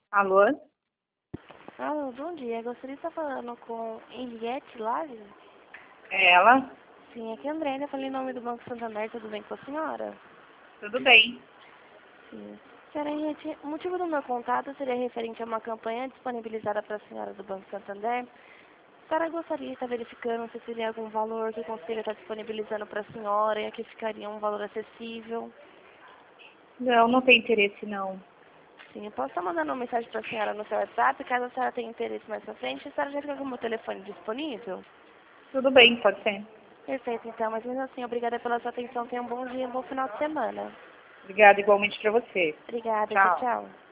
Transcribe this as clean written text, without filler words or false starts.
Alô? Alô, bom dia. Gostaria de estar falando com Henriette Lages? É ela? Sim, aqui é a Andréia. Eu falei em nome do Banco Santander. Tudo bem com a senhora? Tudo bem. Sim. Senhora Henriette, o motivo do meu contato seria referente a uma campanha disponibilizada para a senhora do Banco Santander. A senhora gostaria de estar verificando se teria algum valor que o conselho está disponibilizando para a senhora e que ficaria um valor acessível. Não, não tem interesse não. Sim, eu posso estar mandando uma mensagem para a senhora no seu WhatsApp, caso a senhora tenha interesse mais pra frente. A senhora já fica com o meu telefone disponível? Tudo bem, pode ser. Perfeito, então. Mas mesmo assim, obrigada pela sua atenção. Tenha um bom dia e um bom final de semana. Obrigada igualmente para você. Obrigada, tchau, Tchau. tchau.